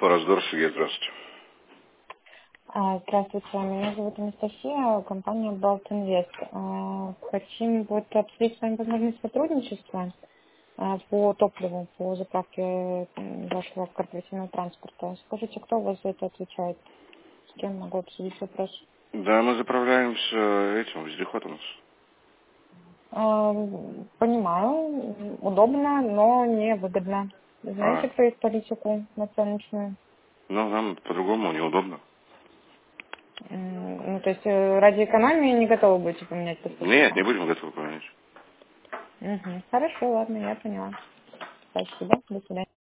Раздор Сергей, здравствуйте. Здравствуйте, меня зовут Анастасия, компания Balt Invest. Хотим обсудить с вами возможность сотрудничества по топливу, по заправке вашего корпоративного транспорта. Скажите, кто у вас за это отвечает? С кем могу обсудить вопрос? Да, мы заправляемся этим, вездеход у нас. Понимаю, удобно, но невыгодно. Знаете про их политику национальную? Ну, нам по-другому неудобно. Ну, то есть ради экономии не готовы будете поменять поставщика? Нет, не будем готовы поменять. Хорошо, ладно, я поняла. Спасибо, до свидания.